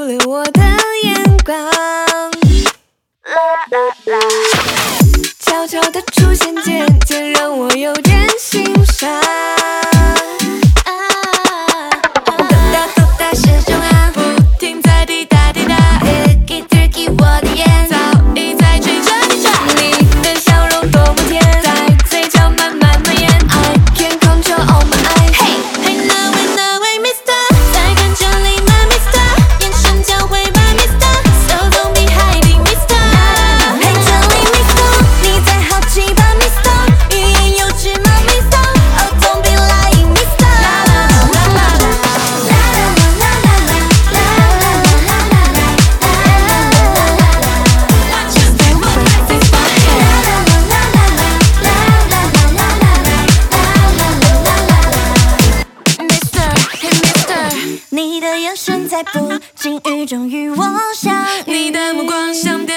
略我的眼光。悄悄的出现，渐渐让我有点心伤。哒是重啊，不停在滴答滴答。Tricky 我的眼早已在追着你转，你的笑容多么甜，在嘴角慢慢蔓延。I can't control all my eyes。Hey now and now Mister， 在感觉里吗 Mister， 眼神交汇吧 Mister，So don't be hiding Mister。 Hey tell me Mister， 你在好奇吧 Mister， 欲言又止吗 Mister，Oh don't be lying Mister。 你的眼神在不经意中与我相遇，你的目光像